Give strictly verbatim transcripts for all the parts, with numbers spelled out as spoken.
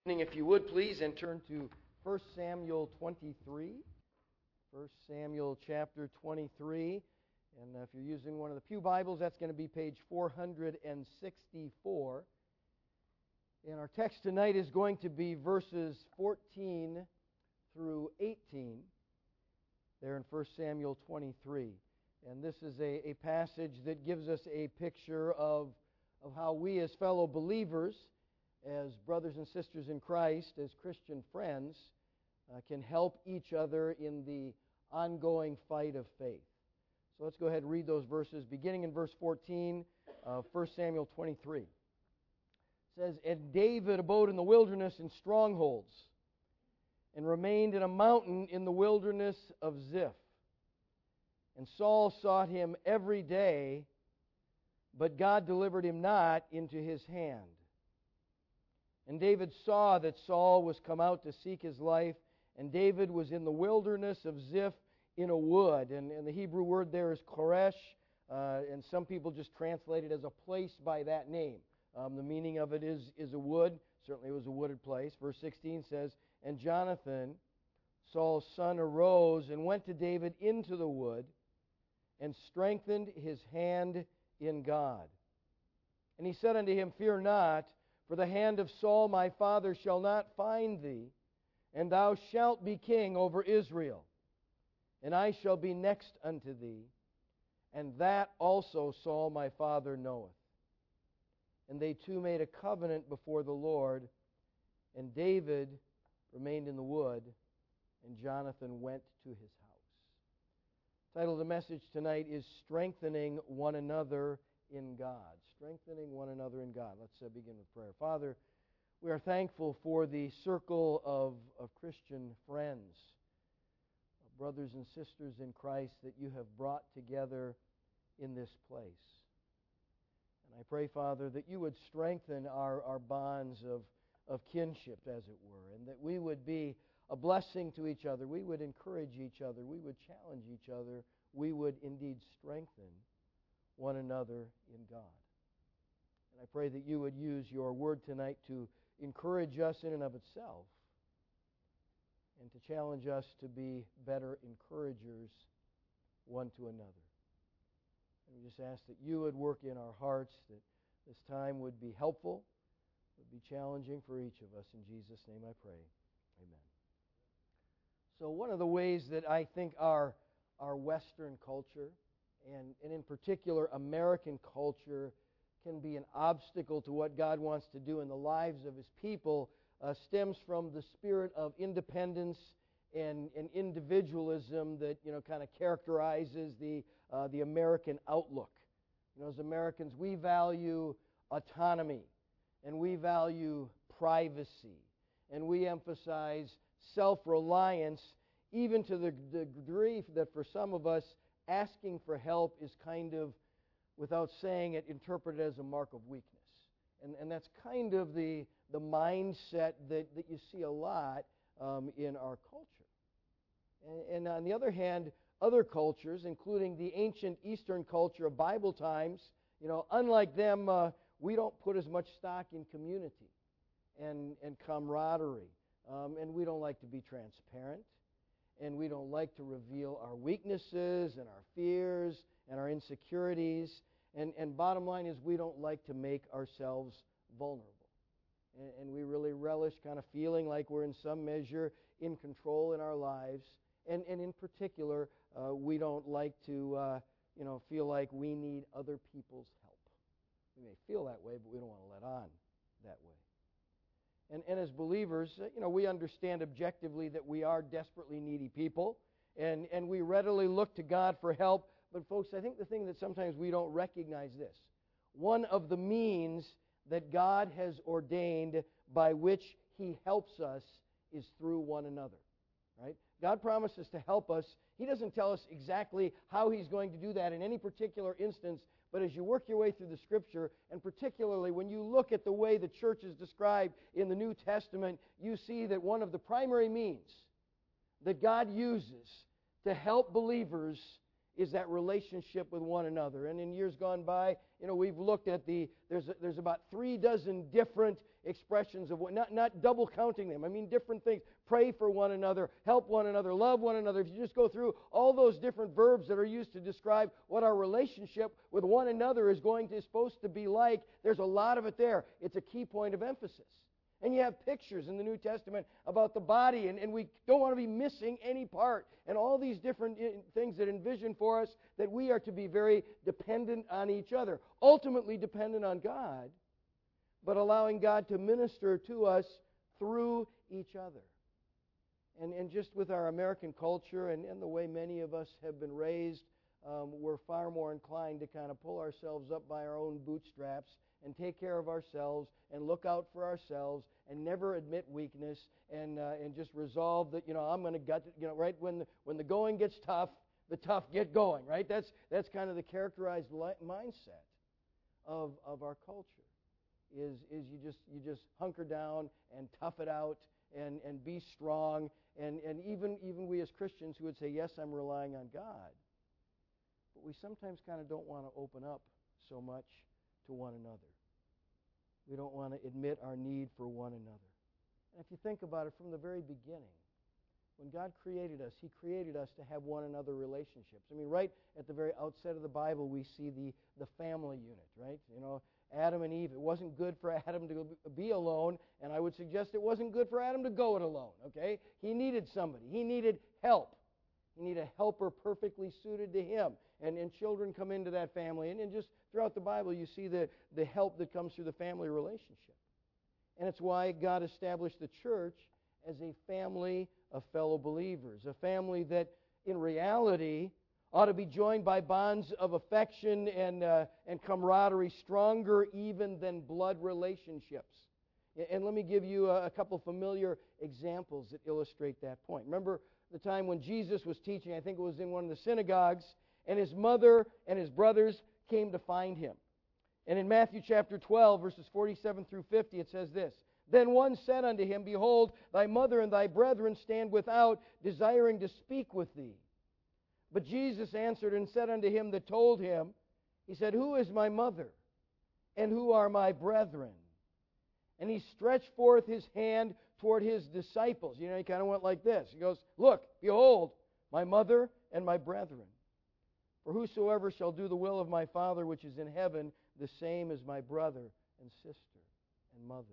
If you would please, and turn to First Samuel twenty-three. First Samuel chapter twenty-three. And uh, if you're using one of the Pew Bibles, that's going to be page four hundred sixty-four. And our text tonight is going to be verses fourteen through eighteen there in First Samuel twenty-three. And this is a, a passage that gives us a picture of, of how we as fellow believers, as brothers and sisters in Christ, as Christian friends, uh, can help each other in the ongoing fight of faith. So let's go ahead and read those verses, beginning in verse fourteen of First Samuel twenty-three. It says, "And David abode in the wilderness in strongholds, and remained in a mountain in the wilderness of Ziph. And Saul sought him every day, but God delivered him not into his hand. And David saw that Saul was come out to seek his life, and David was in the wilderness of Ziph in a wood." And, and the Hebrew word there is Koresh, uh, and some people just translate it as a place by that name. Um, the meaning of it is, is a wood. Certainly it was a wooded place. Verse sixteen says, "And Jonathan, Saul's son, arose and went to David into the wood, and strengthened his hand in God. And he said unto him, Fear not, for the hand of Saul my father shall not find thee, and thou shalt be king over Israel. And I shall be next unto thee, and that also Saul my father knoweth. And they two made a covenant before the Lord, and David remained in the wood, and Jonathan went to his house." The title of the message tonight is Strengthening One Another in God. Strengthening one another in God. Let's uh, begin with prayer. Father, we are thankful for the circle of, of Christian friends, of brothers and sisters in Christ that you have brought together in this place. And I pray, Father, that you would strengthen our, our bonds of, of kinship, as it were, and that we would be a blessing to each other. We would encourage each other. We would challenge each other. We would indeed strengthen one another in God. And I pray that you would use your word tonight to encourage us in and of itself, and to challenge us to be better encouragers one to another. And we just ask that you would work in our hearts, that this time would be helpful, would be challenging for each of us. In Jesus' name I pray. Amen. So one of the ways that I think our, our Western culture, and, and in particular American culture, can be an obstacle to what God wants to do in the lives of His people uh, stems from the spirit of independence and, and individualism that, you know, kind of characterizes the, uh, the American outlook. You know, as Americans, we value autonomy, and we value privacy, and we emphasize self-reliance, even to the degree that for some of us, asking for help is kind of, without saying it, interpreted as a mark of weakness. And, and that's kind of the, the mindset that, that you see a lot um, in our culture. And, and on the other hand, other cultures, including the ancient Eastern culture of Bible times, you know, unlike them, uh, we don't put as much stock in community and, and camaraderie. Um, and we don't like to be transparent. And we don't like to reveal our weaknesses and our fears and our insecurities. And, and bottom line is, we don't like to make ourselves vulnerable. And, and we really relish kind of feeling like we're in some measure in control in our lives. And, and in particular, uh, we don't like to uh, you know, feel like we need other people's help. We may feel that way, but we don't want to let on that way. And, and as believers, you know, we understand objectively that we are desperately needy people, and, and we readily look to God for help. But folks, I think the thing that sometimes we don't recognize this, one of the means that God has ordained by which He helps us is through one another, right? God promises to help us. He doesn't tell us exactly how He's going to do that in any particular instance, but as you work your way through the Scripture, and particularly when you look at the way the church is described in the New Testament, you see that one of the primary means that God uses to help believers is that relationship with one another. And in years gone by, you know, we've looked at the, there's, there's about three dozen different expressions of what, not, not double counting them. I mean, different things. Pray for one another, help one another, love one another. If you just go through all those different verbs that are used to describe what our relationship with one another is going to, is supposed to be like, there's a lot of it there. It's a key point of emphasis. And you have pictures in the New Testament about the body, and, and we don't want to be missing any part. And all these different things that envision for us that we are to be very dependent on each other. Ultimately dependent on God, but allowing God to minister to us through each other. And, and just with our American culture and, and the way many of us have been raised, um, we're far more inclined to kind of pull ourselves up by our own bootstraps and take care of ourselves and look out for ourselves and never admit weakness and uh, and just resolve that, you know, I'm going to gut, you know, right when the, when the going gets tough, the tough get going, right? That's that's kind of the characterized li- mindset of of our culture. Is is you just you just hunker down and tough it out and and be strong, and and even even we as Christians who would say, yes, I'm relying on God, but we sometimes kind of don't want to open up so much to one another. We don't want to admit our need for one another. And if you think about it from the very beginning, when God created us, He created us to have one another relationships. I mean, right at the very outset of the Bible, we see the, the family unit, right? You know, Adam and Eve. It wasn't good for Adam to be alone, and I would suggest it wasn't good for Adam to go it alone, okay? He needed somebody. He needed help. He needed a helper perfectly suited to him. And, and children come into that family. And, and just throughout the Bible, you see the, the help that comes through the family relationship. And it's why God established the church as a family of fellow believers, a family that in reality ought to be joined by bonds of affection and, uh, and camaraderie stronger even than blood relationships. And let me give you a, a couple familiar examples that illustrate that point. Remember the time when Jesus was teaching, I think it was in one of the synagogues, and his mother and his brothers came to find him. And in Matthew chapter twelve, verses forty-seven through fifty, it says this, Then one said unto him, Behold, thy mother and thy brethren stand without, desiring to speak with thee. But Jesus answered and said unto him that told him, He said, Who is my mother, and who are my brethren? And he stretched forth his hand toward his disciples. You know, he kind of went like this. He goes, Look, behold, my mother and my brethren. For whosoever shall do the will of my Father which is in heaven, the same is my brother and sister and mother.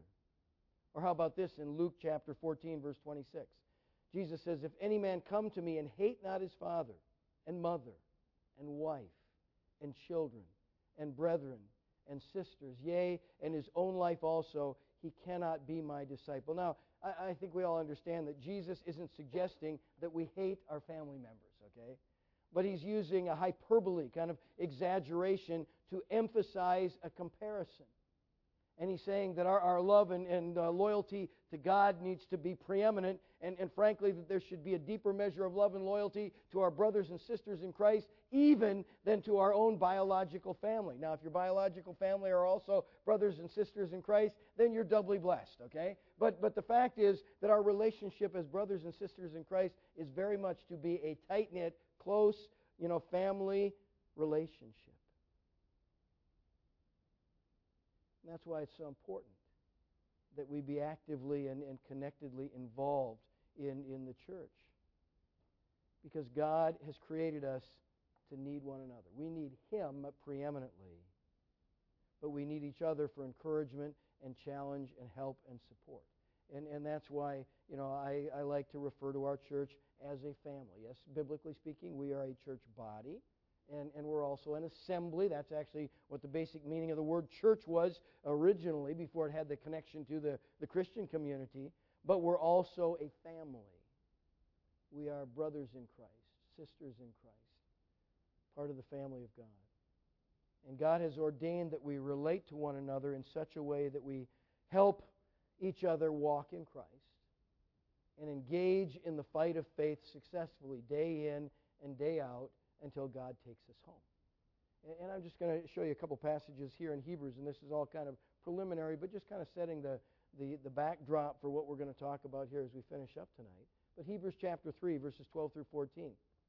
Or how about this in Luke chapter fourteen, verse twenty-six? Jesus says, If any man come to me and hate not his father and mother and wife and children and brethren and sisters, yea, and his own life also, he cannot be my disciple. Now, I, I think we all understand that Jesus isn't suggesting that we hate our family members, okay? But he's using a hyperbole, kind of exaggeration, to emphasize a comparison. And he's saying that our, our love and, and uh, loyalty to God needs to be preeminent, and, and frankly, that there should be a deeper measure of love and loyalty to our brothers and sisters in Christ, even than to our own biological family. Now, if your biological family are also brothers and sisters in Christ, then you're doubly blessed, okay? But, but the fact is that our relationship as brothers and sisters in Christ is very much to be a tight-knit, close, you know, family relationship. And that's why it's so important that we be actively and, and connectedly involved in, in the church. Because God has created us to need one another. We need Him preeminently, but we need each other for encouragement and challenge and help and support. And, and that's why, you know, I, I like to refer to our church as a family. Yes, biblically speaking, we are a church body. And, and we're also an assembly. That's actually what the basic meaning of the word church was originally, before it had the connection to the, the Christian community. But we're also a family. We are brothers in Christ, sisters in Christ, part of the family of God. And God has ordained that we relate to one another in such a way that we help each other walk in Christ and engage in the fight of faith successfully day in and day out, until God takes us home. And I'm just going to show you a couple passages here in Hebrews, and this is all kind of preliminary, but just kind of setting the, the, the backdrop for what we're going to talk about here as we finish up tonight. But Hebrews chapter three, verses twelve through fourteen.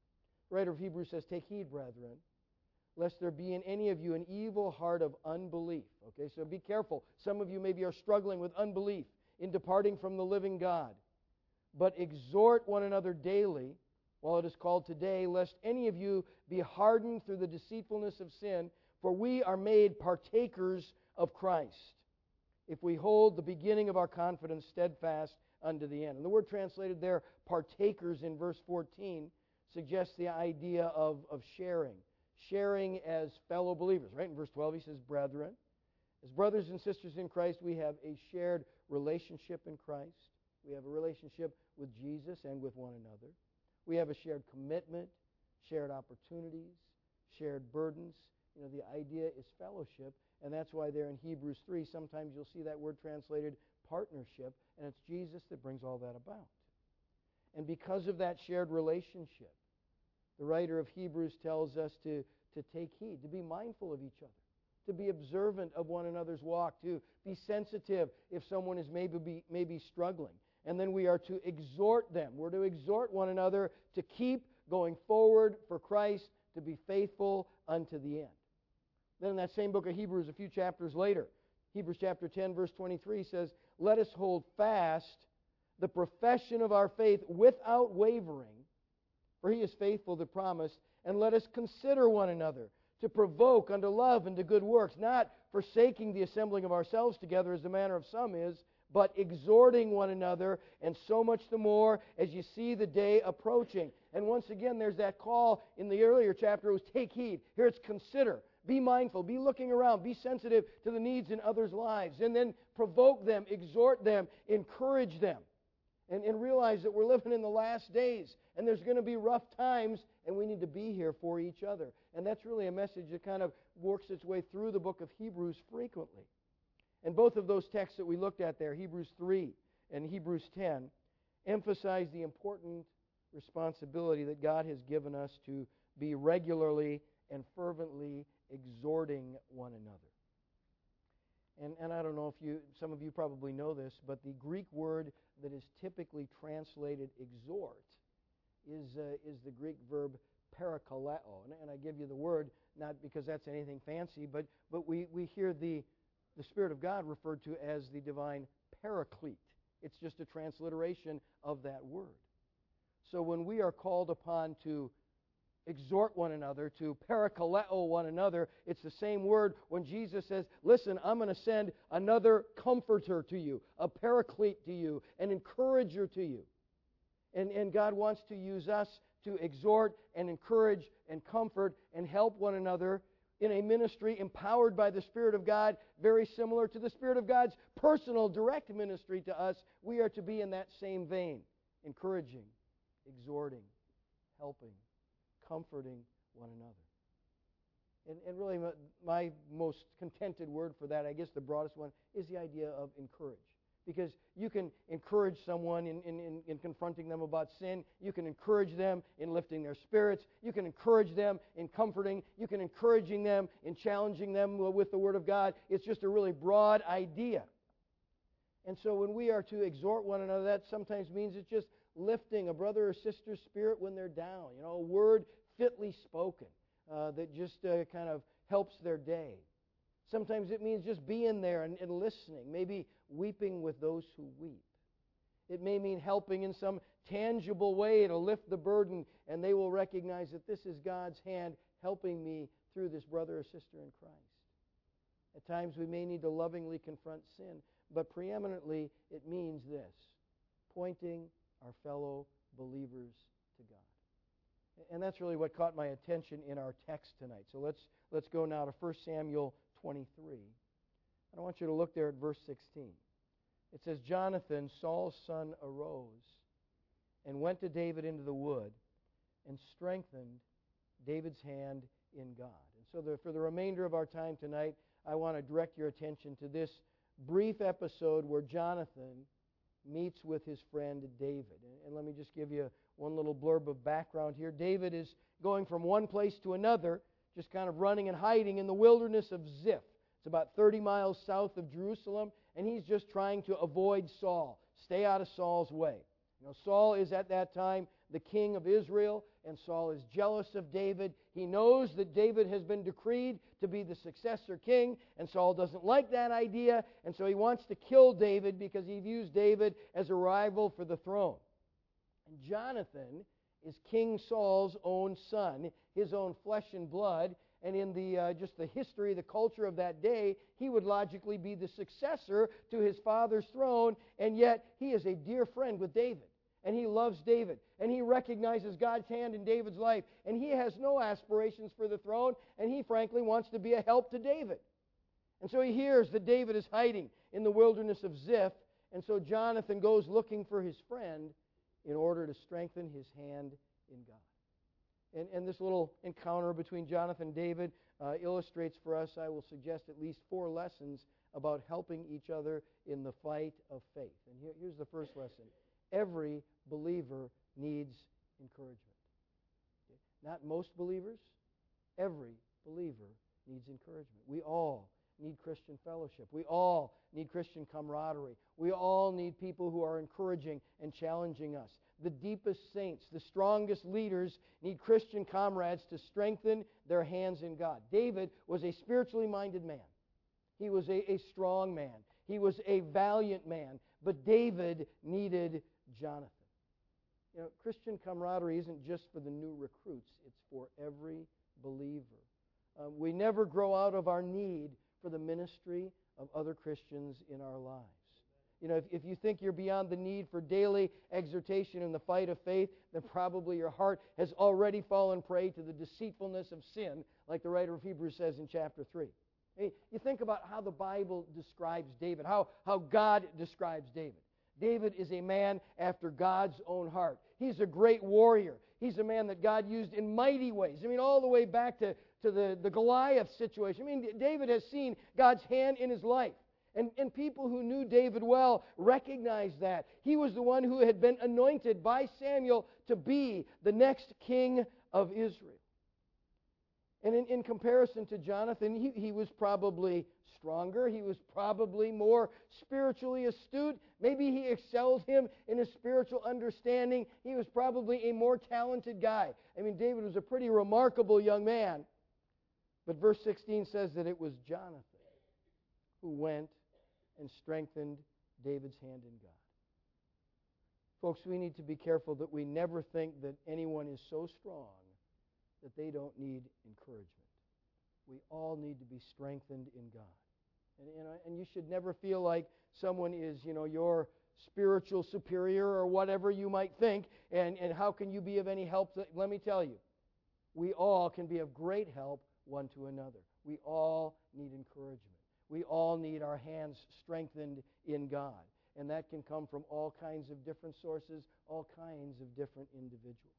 The writer of Hebrews says, "Take heed, brethren, lest there be in any of you an evil heart of unbelief." Okay, so be careful. Some of you maybe are struggling with unbelief in departing from the living God. "But exhort one another daily, while it is called today, lest any of you be hardened through the deceitfulness of sin, for we are made partakers of Christ, if we hold the beginning of our confidence steadfast unto the end." And the word translated there, partakers, in verse fourteen, suggests the idea of, of sharing. Sharing as fellow believers, right? In verse twelve he says, "Brethren." As brothers and sisters in Christ, we have a shared relationship in Christ. We have a relationship with Jesus and with one another. We have a shared commitment, shared opportunities, shared burdens. You know, the idea is fellowship, and that's why there in Hebrews three, sometimes you'll see that word translated partnership, and it's Jesus that brings all that about. And because of that shared relationship, the writer of Hebrews tells us to, to take heed, to be mindful of each other, to be observant of one another's walk, to be sensitive if someone is maybe, be, maybe struggling. And then we are to exhort them. We're to exhort one another to keep going forward for Christ, to be faithful unto the end. Then in that same book of Hebrews, a few chapters later, Hebrews chapter ten, verse twenty-three says, "Let us hold fast the profession of our faith without wavering, for he is faithful that promised, and let us consider one another to provoke unto love and to good works, not forsaking the assembling of ourselves together as the manner of some is, but exhorting one another, and so much the more as you see the day approaching." And once again, there's that call in the earlier chapter. It was take heed. Here it's consider. Be mindful. Be looking around. Be sensitive to the needs in others' lives. And then provoke them, exhort them, encourage them. And, and realize that we're living in the last days, and there's going to be rough times, and we need to be here for each other. And that's really a message that kind of works its way through the book of Hebrews frequently. And both of those texts that we looked at there, Hebrews three and Hebrews ten, emphasize the important responsibility that God has given us to be regularly and fervently exhorting one another. And, and I don't know if you, some of you probably know this, but the Greek word that is typically translated exhort is, uh, is the Greek verb parakaleo. And, and I give you the word not because that's anything fancy, but, but we, we hear the, the Spirit of God referred to as the divine paraclete. It's just a transliteration of that word. So when we are called upon to exhort one another, to parakaleo one another, it's the same word when Jesus says, "Listen, I'm going to send another comforter to you, a paraclete to you, an encourager to you." And, and God wants to use us to exhort and encourage and comfort and help one another in a ministry empowered by the Spirit of God, very similar to the Spirit of God's personal, direct ministry to us. We are to be in that same vein, encouraging, exhorting, helping, comforting one another. And, and really, my, my most contented word for that, I guess the broadest one, is the idea of encourage. Because you can encourage someone in, in, in, in confronting them about sin. You can encourage them in lifting their spirits. You can encourage them in comforting. You can encouraging them in challenging them with the Word of God. It's just a really broad idea. And so when we are to exhort one another, that sometimes means it's just lifting a brother or sister's spirit when they're down. You know, a word fitly spoken uh, that just uh, kind of helps their day. Sometimes it means just being there and, and listening, maybe weeping with those who weep. It may mean helping in some tangible way to lift the burden, and they will recognize that this is God's hand helping me through this brother or sister in Christ. At times we may need to lovingly confront sin, but preeminently it means this: pointing our fellow believers to God. And that's really what caught my attention in our text tonight. So let's let's go now to First Samuel twenty-three. And I want you to look there at verse sixteen. It says, "Jonathan, Saul's son, arose and went to David into the wood and strengthened David's hand in God." And so the, for the remainder of our time tonight, I want to direct your attention to this brief episode where Jonathan meets with his friend David. And, and let me just give you one little blurb of background here. David is going from one place to another, just kind of running and hiding in the wilderness of Ziph. It's about thirty miles south of Jerusalem, and he's just trying to avoid Saul, stay out of Saul's way. You know, Saul is at that time the king of Israel, and Saul is jealous of David. He knows that David has been decreed to be the successor king, and Saul doesn't like that idea, and so he wants to kill David because he views David as a rival for the throne. And Jonathan is King Saul's own son, his own flesh and blood, and in the uh, just the history, the culture of that day, he would logically be the successor to his father's throne, and yet he is a dear friend with David, and he loves David, and he recognizes God's hand in David's life, and he has no aspirations for the throne, and he frankly wants to be a help to David. And so he hears that David is hiding in the wilderness of Ziph, and so Jonathan goes looking for his friend in order to strengthen his hand in God. And, and this little encounter between Jonathan and David uh, illustrates for us, I will suggest, at least four lessons about helping each other in the fight of faith. And here, here's the first lesson. Every believer needs encouragement. Okay? Not most believers. Every believer needs encouragement. We all need Christian fellowship. We all need Christian camaraderie. We all need people who are encouraging and challenging us. The deepest saints, the strongest leaders need Christian comrades to strengthen their hands in God. David was a spiritually minded man. He was a, a strong man. He was a valiant man. But David needed Jonathan. You know, Christian camaraderie isn't just for the new recruits. It's for every believer. Uh, we never grow out of our need for the ministry of other Christians in our lives. You know, if, if you think you're beyond the need for daily exhortation in the fight of faith, then probably your heart has already fallen prey to the deceitfulness of sin, like the writer of Hebrews says in chapter three. Hey, you think about how the Bible describes David, how, how God describes David. David is a man after God's own heart. He's a great warrior. He's a man that God used in mighty ways. I mean, all the way back to, to the, the Goliath situation. I mean, David has seen God's hand in his life. And, and people who knew David well recognized that. He was the one who had been anointed by Samuel to be the next king of Israel. And in, in comparison to Jonathan, he, he was probably stronger. He was probably more spiritually astute. Maybe he excelled him in his spiritual understanding. He was probably a more talented guy. I mean, David was a pretty remarkable young man. But verse sixteen says that it was Jonathan who went and strengthened David's hand in God. Folks, we need to be careful that we never think that anyone is so strong that they don't need encouragement. We all need to be strengthened in God. And, you know, and you should never feel like someone is, you know, your spiritual superior or whatever you might think, and, and how can you be of any help? To, let me tell you, we all can be of great help one to another. We all need encouragement. We all need our hands strengthened in God. And that can come from all kinds of different sources, all kinds of different individuals.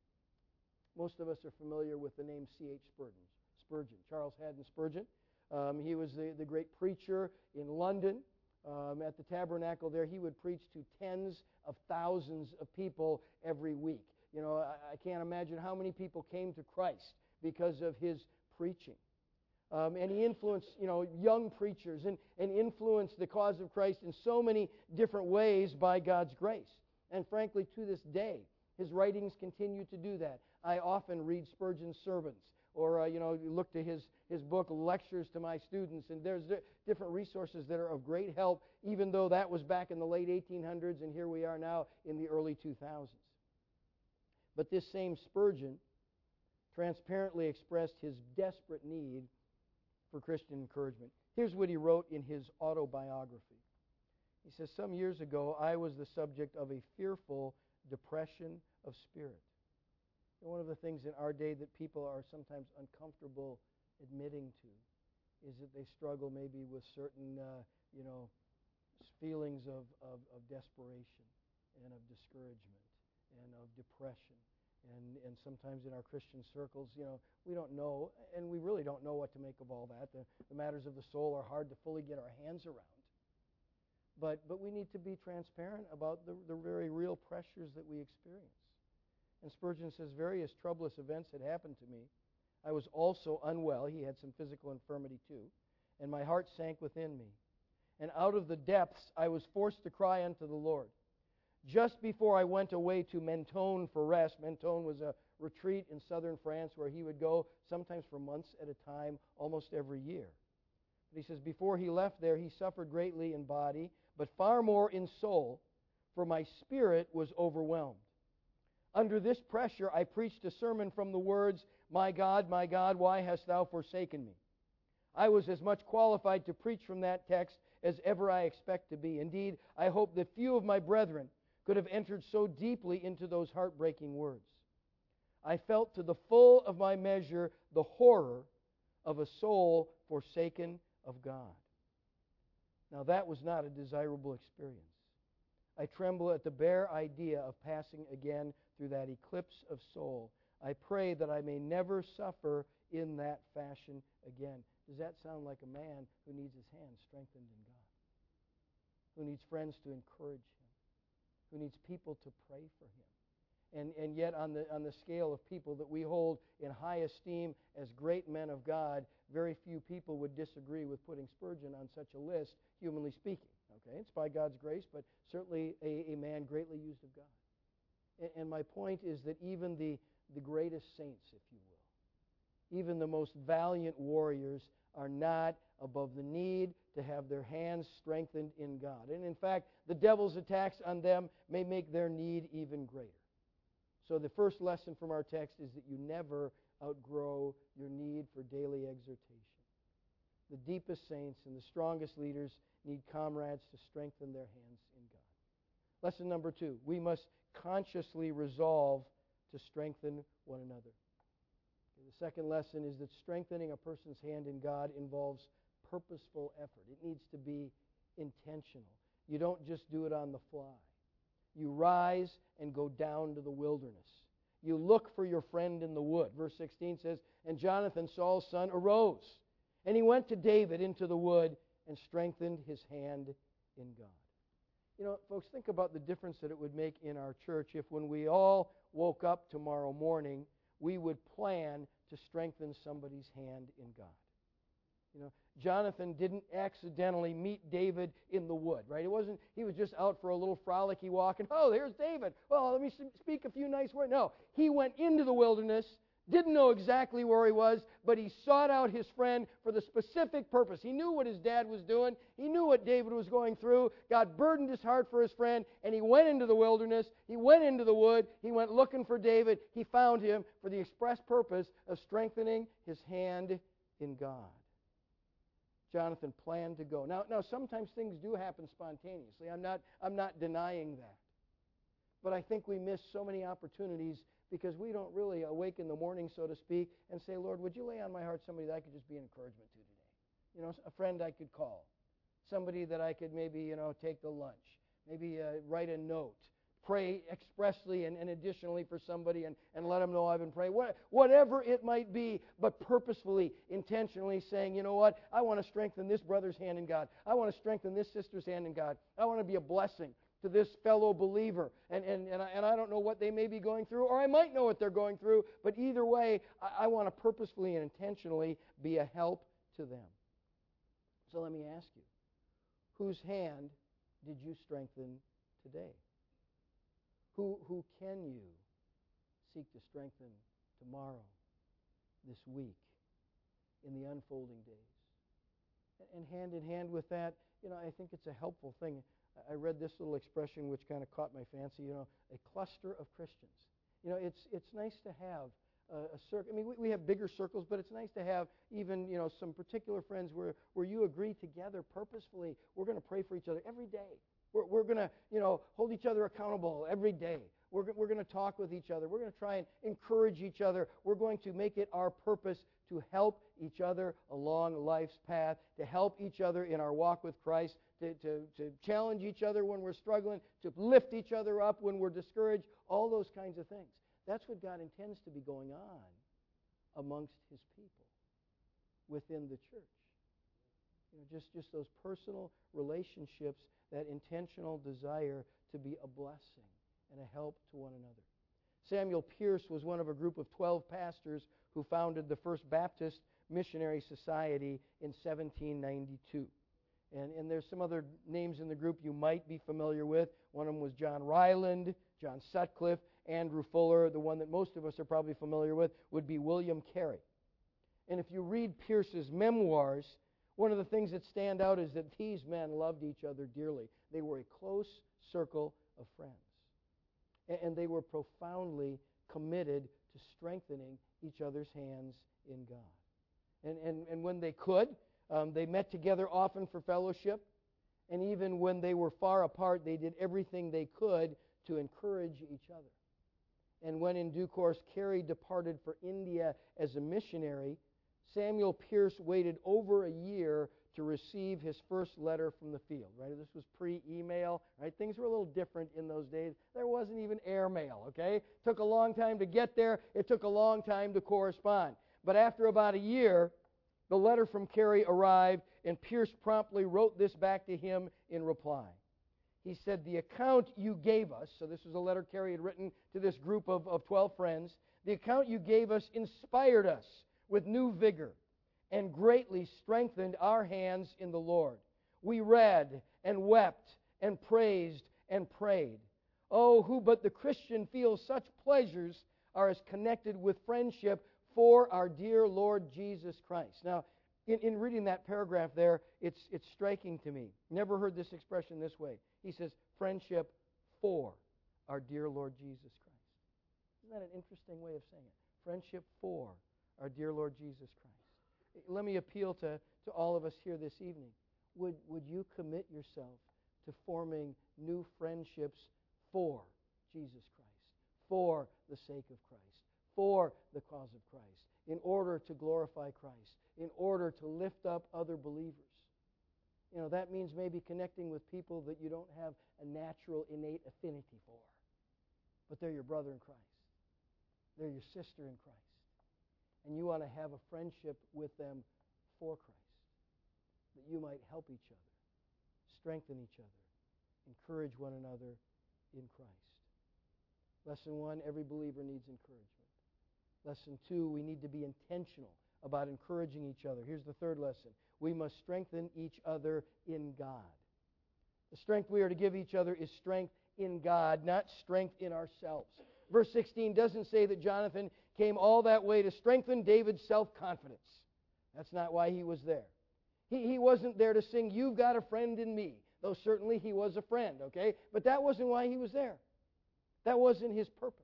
Most of us are familiar with the name C H Spurgeon, Spurgeon, Charles Haddon Spurgeon. Um, he was the, the great preacher in London. Um, at the tabernacle there, he would preach to tens of thousands of people every week. You know, I, I can't imagine how many people came to Christ because of his preaching. Um, and he influenced, you know, young preachers and, and influenced the cause of Christ in so many different ways by God's grace. And frankly, to this day, his writings continue to do that. I often read Spurgeon's sermons, or uh, you know, look to his, his book, Lectures to My Students, and there's different resources that are of great help, even though that was back in the late eighteen hundreds, and here we are now in the early two thousands. But this same Spurgeon transparently expressed his desperate need for Christian encouragement. Here's what he wrote in his autobiography. He says, "Some years ago, I was the subject of a fearful depression of spirit." And one of the things in our day that people are sometimes uncomfortable admitting to is that they struggle maybe with certain, uh, you know, feelings of, of, of desperation and of discouragement and of depression. And, and sometimes in our Christian circles, you know, we don't know, and we really don't know what to make of all that. The, the matters of the soul are hard to fully get our hands around. But, but we need to be transparent about the, the very real pressures that we experience. And Spurgeon says, various troublous events had happened to me. I was also unwell. He had some physical infirmity too. And my heart sank within me. And out of the depths I was forced to cry unto the Lord. just before I went away to Mentone for rest. Mentone was a retreat in southern France where he would go sometimes for months at a time, almost every year. But he says, before he left there, he suffered greatly in body, but far more in soul, for my spirit was overwhelmed. Under this pressure, I preached a sermon from the words, My God, my God, why hast thou forsaken me? I was as much qualified to preach from that text as ever I expect to be. Indeed, I hope that few of my brethren could have entered so deeply into those heartbreaking words. I felt to the full of my measure the horror of a soul forsaken of God. Now that was not a desirable experience. I tremble at the bare idea of passing again through that eclipse of soul. I pray that I may never suffer in that fashion again. Does that sound like a man who needs his hands strengthened in God? Who needs friends to encourage him? Who needs people to pray for him? And, and yet on the, on the scale of people that we hold in high esteem as great men of God, very few people would disagree with putting Spurgeon on such a list, humanly speaking. Okay, it's by God's grace, but certainly a, a man greatly used of God. And, and my point is that even the, the greatest saints, if you will, even the most valiant warriors are not above the need to have their hands strengthened in God. And in fact, the devil's attacks on them may make their need even greater. So the first lesson from our text is that you never outgrow your need for daily exhortation. The deepest saints and the strongest leaders need comrades to strengthen their hands in God. Lesson number two, we must consciously resolve to strengthen one another. The second lesson is that strengthening a person's hand in God involves purposeful effort. It needs to be intentional. You don't just do it on the fly. You rise and go down to the wilderness. You look for your friend in the wood. Verse sixteen says, And Jonathan, Saul's son, arose, and he went to David into the wood and strengthened his hand in God. You know, folks, think about the difference that it would make in our church if when we all woke up tomorrow morning, we would plan to strengthen somebody's hand in God. You know, Jonathan didn't accidentally meet David in the wood, right? It wasn't, he was just out for a little frolicky walk and, oh, there's David. Well, let me speak a few nice words. No, he went into the wilderness, didn't know exactly where he was, but he sought out his friend for the specific purpose. He knew what his dad was doing. He knew what David was going through. God burdened his heart for his friend, and he went into the wilderness. He went into the wood. He went looking for David. He found him for the express purpose of strengthening his hand in God. Jonathan planned to go. Now, now sometimes things do happen spontaneously. I'm not, I'm not denying that. But I think we miss so many opportunities because we don't really awake in the morning, so to speak, and say, Lord, would you lay on my heart somebody that I could just be an encouragement to today? You know, a friend I could call. Somebody that I could maybe, you know, take to lunch. Maybe uh, write a note. Pray expressly and, and additionally for somebody and, and let them know I've been praying. What, whatever it might be, but purposefully, intentionally saying, you know what, I want to strengthen this brother's hand in God. I want to strengthen this sister's hand in God. I want to be a blessing to this fellow believer. And, and, and, I, and I don't know what they may be going through, or I might know what they're going through, but either way, I, I want to purposefully and intentionally be a help to them. So let me ask you, whose hand did you strengthen today? Who, who can you seek to strengthen tomorrow, this week, in the unfolding days? And hand in hand with that, you know, I think it's a helpful thing. I read this little expression which kind of caught my fancy, you know, a cluster of Christians. You know, it's it's nice to have a, a circle. I mean, we, we have bigger circles, but it's nice to have even, you know, some particular friends where, where you agree together purposefully, we're going to pray for each other every day. We're, we're going to, you know, hold each other accountable every day. We're, we're going to talk with each other. We're going to try and encourage each other. We're going to make it our purpose to help each other along life's path, to help each other in our walk with Christ, to, to, to challenge each other when we're struggling, to lift each other up when we're discouraged, all those kinds of things. That's what God intends to be going on amongst His people within the church. You know, just, just those personal relationships, that intentional desire to be a blessing and a help to one another. Samuel Pierce was one of a group of twelve pastors who founded the First Baptist Missionary Society in seventeen ninety-two. And, and there's some other names in the group you might be familiar with. One of them was John Ryland, John Sutcliffe, Andrew Fuller. The one that most of us are probably familiar with would be William Carey. And if you read Pierce's memoirs, one of the things that stand out is that these men loved each other dearly. They were a close circle of friends. And they were profoundly committed to strengthening each other's hands in God. And, and, and when they could, um, they met together often for fellowship. And even when they were far apart, they did everything they could to encourage each other. And when in due course Carey departed for India as a missionary, Samuel Pierce waited over a year to receive his first letter from the field. Right? This was pre-email. Right? Things were a little different in those days. There wasn't even airmail. Okay? It took a long time to get there. It took a long time to correspond. But after about a year, the letter from Carey arrived, and Pierce promptly wrote this back to him in reply. He said, "The account you gave us," so this was a letter Carey had written to this group of, of twelve friends, "the account you gave us inspired us with new vigor and greatly strengthened our hands in the Lord. We read and wept and praised and prayed. Oh, who but the Christian feels such pleasures are as connected with friendship for our dear Lord Jesus Christ." Now, in, in reading that paragraph there, it's, it's striking to me. Never heard this expression this way. He says, friendship for our dear Lord Jesus Christ. Isn't that an interesting way of saying it? Friendship for our dear Lord Jesus Christ. Let me appeal to, to all of us here this evening. Would, would you commit yourself to forming new friendships for Jesus Christ, for the sake of Christ, for the cause of Christ, in order to glorify Christ, in order to lift up other believers? You know, that means maybe connecting with people that you don't have a natural, innate affinity for. But they're your brother in Christ. They're your sister in Christ. And you want to have a friendship with them for Christ, that you might help each other, strengthen each other, encourage one another in Christ. Lesson one, every believer needs encouragement. Lesson two, we need to be intentional about encouraging each other. Here's the third lesson. We must strengthen each other in God. The strength we are to give each other is strength in God, not strength in ourselves. Verse sixteen doesn't say that Jonathan came all that way to strengthen David's self-confidence. That's not why he was there. He, he wasn't there to sing, "You've got a friend in me," though certainly he was a friend, okay? But that wasn't why he was there. That wasn't his purpose.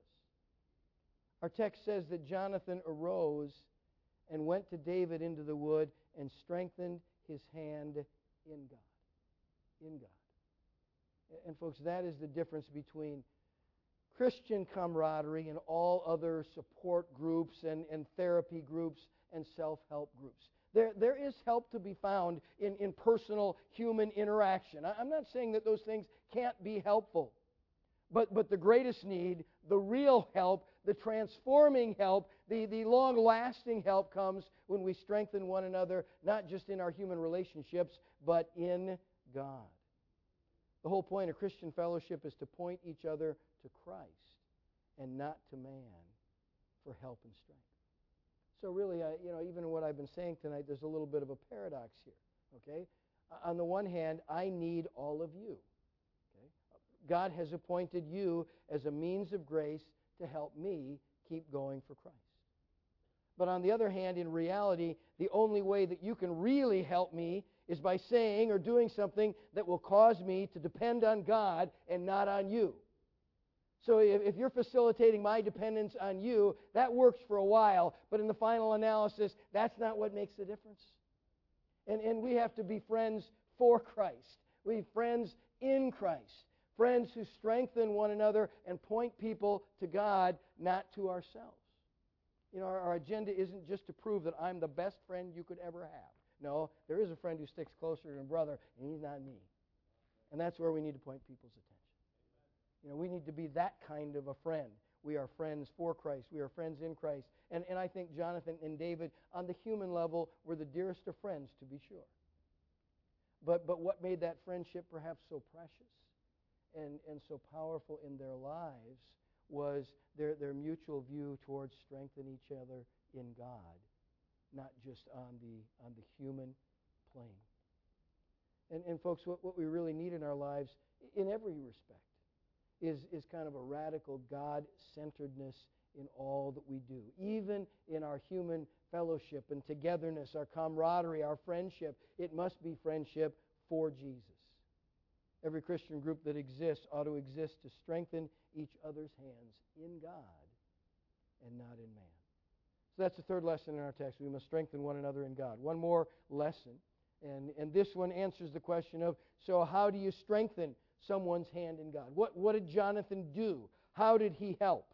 Our text says that Jonathan arose and went to David into the wood and strengthened his hand in God. In God. And folks, that is the difference between Christian camaraderie and all other support groups and, and therapy groups and self-help groups. There, there is help to be found in, in personal human interaction. I'm not saying that those things can't be helpful. But, but the greatest need, the real help, the transforming help, the, the long-lasting help comes when we strengthen one another, not just in our human relationships, but in God. The whole point of Christian fellowship is to point each other to Christ and not to man for help and strength. So really, I, you know, even in what I've been saying tonight, there's a little bit of a paradox here. Okay? On the one hand, I need all of you. Okay? God has appointed you as a means of grace to help me keep going for Christ. But on the other hand, in reality, the only way that you can really help me is by saying or doing something that will cause me to depend on God and not on you. So if you're facilitating my dependence on you, that works for a while, but in the final analysis, that's not what makes the difference. And, and we have to be friends for Christ. We friends in Christ. Friends who strengthen one another and point people to God, not to ourselves. You know, our, our agenda isn't just to prove that I'm the best friend you could ever have. No, there is a friend who sticks closer than a brother, and he's not me. And that's where we need to point people's attention. You know, we need to be that kind of a friend. We are friends for Christ. We are friends in Christ. And, and I think Jonathan and David, on the human level, were the dearest of friends, to be sure. But, but what made that friendship perhaps so precious and, and so powerful in their lives was their, their mutual view towards strengthening each other in God, not just on the, on the human plane. And, and folks, what, what we really need in our lives, in every respect, is, is kind of a radical God-centeredness in all that we do. Even in our human fellowship and togetherness, our camaraderie, our friendship, it must be friendship for Jesus. Every Christian group that exists ought to exist to strengthen each other's hands in God and not in man. So that's the third lesson in our text. We must strengthen one another in God. One more lesson, and, and this one answers the question of, so how do you strengthen someone's hand in God? What, what did Jonathan do? How did he help?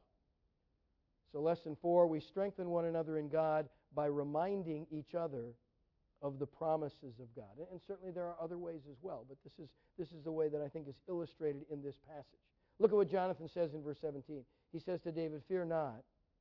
So lesson four, we strengthen one another in God by reminding each other of the promises of God. And certainly there are other ways as well, but this is, this is the way that I think is illustrated in this passage. Look at what Jonathan says in verse seventeen. He says to David, "Fear not,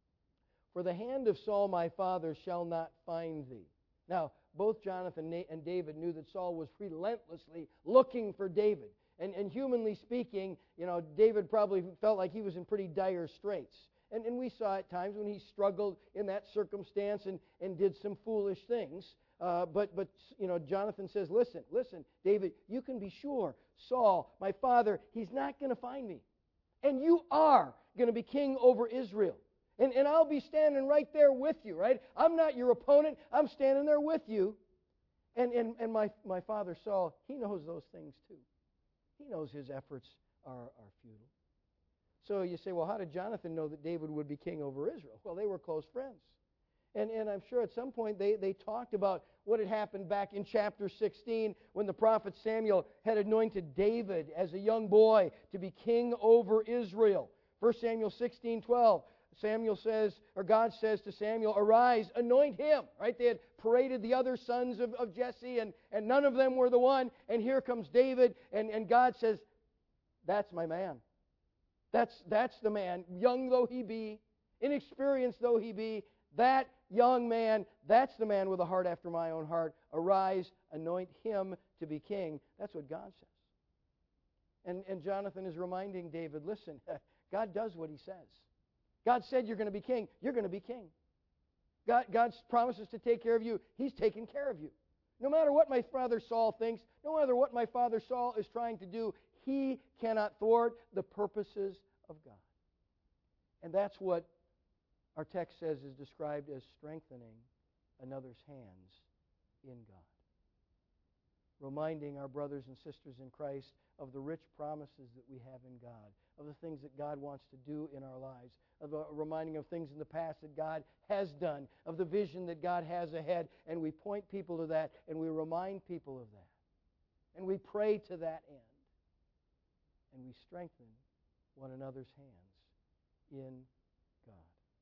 for the hand of Saul my father shall not find thee." Now, both Jonathan and David knew that Saul was relentlessly looking for David. And, and humanly speaking, you know, David probably felt like he was in pretty dire straits. And, and we saw at times when he struggled in that circumstance and, and did some foolish things. Uh, but, but, you know, Jonathan says, listen, listen, David, you can be sure Saul, my father, he's not going to find me. And you are going to be king over Israel. And, and I'll be standing right there with you, right? I'm not your opponent. I'm standing there with you. And, and, and my, my father Saul, he knows those things too. He knows his efforts are, are futile. So you say, well, how did Jonathan know that David would be king over Israel? Well, they were close friends. And, and I'm sure at some point they, they talked about what had happened back in chapter sixteen when the prophet Samuel had anointed David as a young boy to be king over Israel. First Samuel sixteen twelve, Samuel says, or God says to Samuel, "Arise, anoint him." Right? They had paraded the other sons of, of Jesse, and, and none of them were the one. And here comes David, and, and God says, "That's my man. That's, that's the man, young though he be, inexperienced though he be, that young man, that's the man with a heart after my own heart. Arise, anoint him to be king." That's what God says. And, and Jonathan is reminding David, listen, God does what he says. God said you're going to be king. You're going to be king. God, God promises to take care of you. He's taking care of you. No matter what my father Saul thinks, no matter what my father Saul is trying to do, he cannot thwart the purposes of God. And that's what our text says is described as strengthening another's hands in God. Reminding our brothers and sisters in Christ of the rich promises that we have in God, of the things that God wants to do in our lives, of a reminding of things in the past that God has done, of the vision that God has ahead, and we point people to that, and we remind people of that. And we pray to that end. And we strengthen one another's hands in God.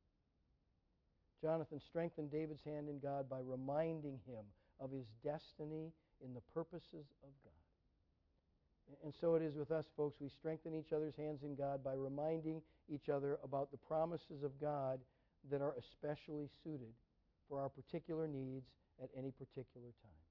Jonathan strengthened David's hand in God by reminding him of his destiny in the purposes of God. And so it is with us, folks. We strengthen each other's hands in God by reminding each other about the promises of God that are especially suited for our particular needs at any particular time.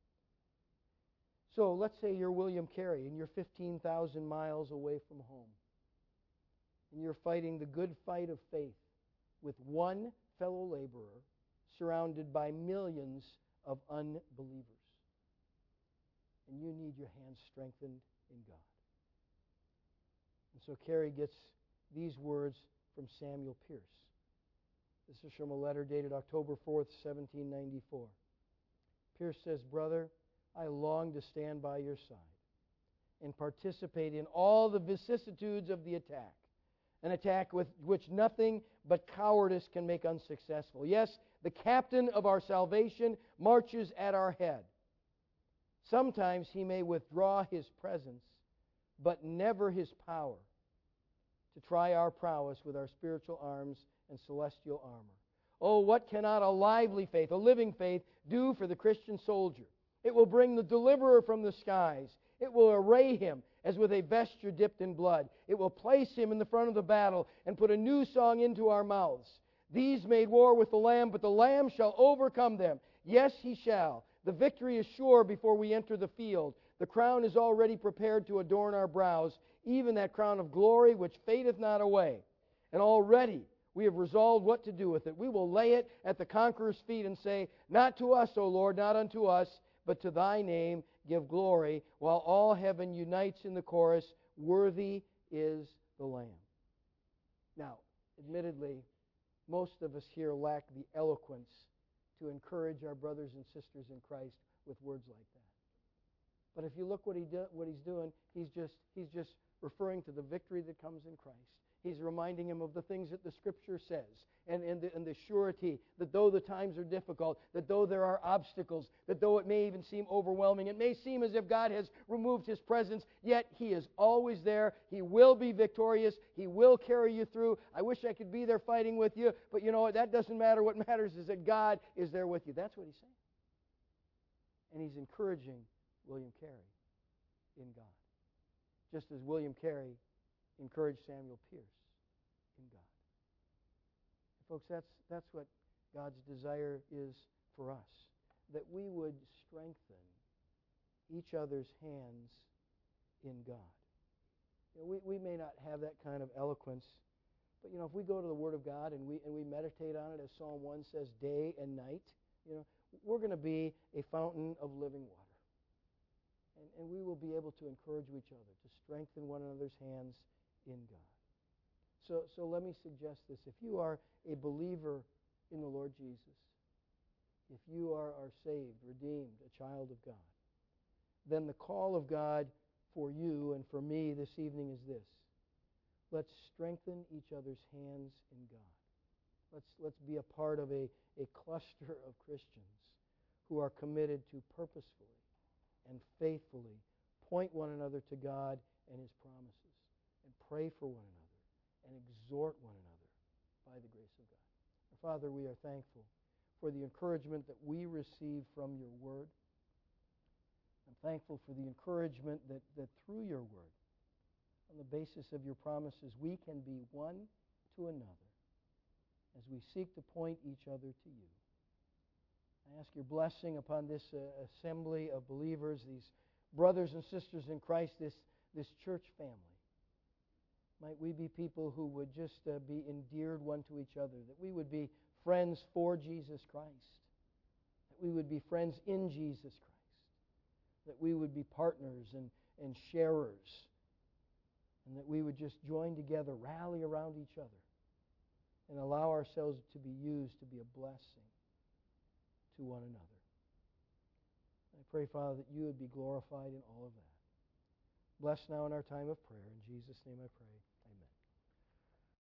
So let's say you're William Carey and you're fifteen thousand miles away from home. And you're fighting the good fight of faith with one fellow laborer surrounded by millions of unbelievers. And you need your hands strengthened in God. And so Carey gets these words from Samuel Pierce. This is from a letter dated October fourth, seventeen ninety-four. Pierce says, "Brother, I long to stand by your side and participate in all the vicissitudes of the attack, an attack with which nothing but cowardice can make unsuccessful. Yes, the captain of our salvation marches at our head. Sometimes he may withdraw his presence, but never his power, to try our prowess with our spiritual arms and celestial armor. Oh, what cannot a lively faith, a living faith, do for the Christian soldier? It will bring the deliverer from the skies. It will array him as with a vesture dipped in blood. It will place him in the front of the battle and put a new song into our mouths. These made war with the Lamb, but the Lamb shall overcome them. Yes, he shall. The victory is sure before we enter the field. The crown is already prepared to adorn our brows, even that crown of glory which fadeth not away. And already we have resolved what to do with it. We will lay it at the conqueror's feet and say, Not to us, O Lord, not unto us, but to thy name give glory, while all heaven unites in the chorus, worthy is the Lamb. Now, admittedly, most of us here lack the eloquence to encourage our brothers and sisters in Christ with words like that. But if you look what he do, what he's doing, he's just he's just referring to the victory that comes in Christ. He's reminding him of the things that the Scripture says, and, and, the, and the surety that though the times are difficult, that though there are obstacles, that though it may even seem overwhelming, it may seem as if God has removed His presence, yet He is always there. He will be victorious. He will carry you through. I wish I could be there fighting with you, but you know what? That doesn't matter. What matters is that God is there with you. That's what he's saying. And he's encouraging William Carey in God, just as William Carey encouraged Samuel Pierce in God. And folks, that's, that's what God's desire is for us, that we would strengthen each other's hands in God. You know, we, we may not have that kind of eloquence, but you know, if we go to the Word of God and we, and we meditate on it, as Psalm one says, day and night, you know, we're going to be a fountain of living water. And, and we will be able to encourage each other, to strengthen one another's hands in God. So, so let me suggest this. If you are a believer in the Lord Jesus, if you are, are saved, redeemed, a child of God, then the call of God for you and for me this evening is this. Let's strengthen each other's hands in God. Let's, let's be a part of a, a cluster of Christians who are committed to purposefully and faithfully point one another to God and His promises, and pray for one another, and exhort one another by the grace of God. Father, we are thankful for the encouragement that we receive from your Word. I'm thankful for the encouragement that, that through your Word, on the basis of your promises, we can be one to another as we seek to point each other to you. I ask your blessing upon this uh, assembly of believers, these brothers and sisters in Christ, this, this church family. Might we be people who would just uh, be endeared one to each other, that we would be friends for Jesus Christ, that we would be friends in Jesus Christ, that we would be partners and, and sharers, and that we would just join together, rally around each other, and allow ourselves to be used to be a blessing to one another. I pray, Father, that you would be glorified in all of that. Bless now in our time of prayer. In Jesus' name I pray.